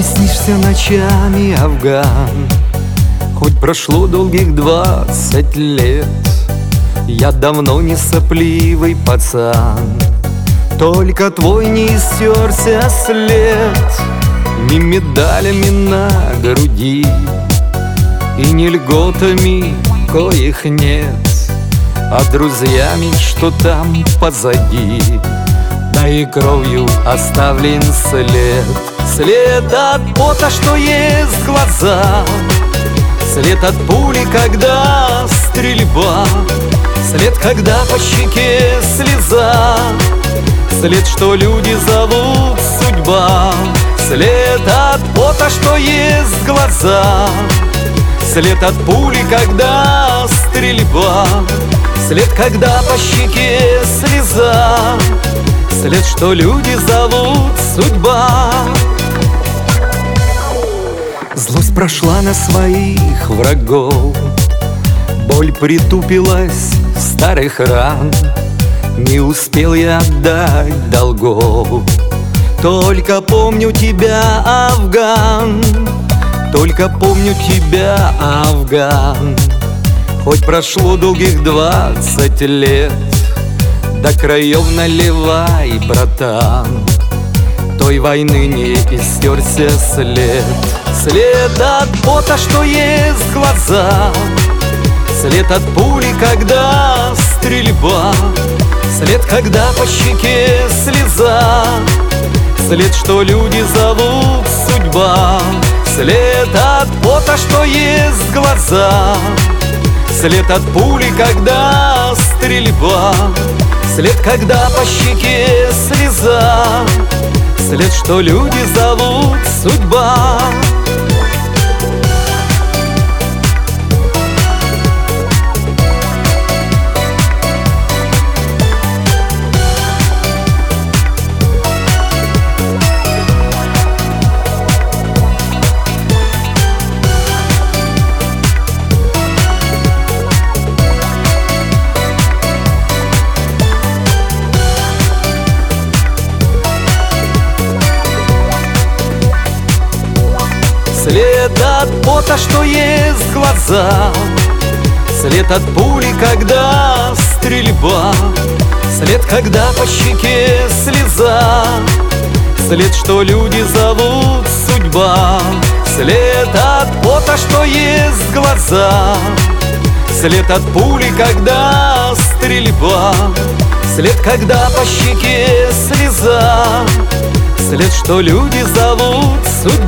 снишься ночами, Афган. Хоть прошло долгих 20 лет, я давно не сопливый пацан. Только твой не истерся след, ни медалями на груди и ни льготами, коих нет, а друзьями, что там позади. Да и кровью оставлен след, след от пота, что есть в глазах, след от пули, когда стрельба, след, когда по щеке слеза, след, что люди зовут судьба. След от пота, что есть в глазах, след от пули, когда стрельба, след, когда по щеке слеза, след, что люди зовут судьба. Злость прошла на своих врагов, боль притупилась старых ран. Не успел я отдать долгов, только помню тебя, Афган, только помню тебя, Афган. Хоть прошло долгих 20 лет, до краев наливай, братан. Той войны не истерся след, след от пота, что есть в глазах, след от пули, когда стрельба, след, когда по щеке слеза, след, что люди зовут судьба. След от пота, что есть в глазах, след от пули, когда стрельба, след, когда по щеке слеза, след, что люди зовут судьба. След от пота, что есть в глазах, след от пули, когда стрельба, след, когда по щеке слеза, след, что люди зовут судьба. След от пота, что есть в глазах, след от пули, когда стрельба, след, когда по щеке слеза, след, что люди зовут судьба.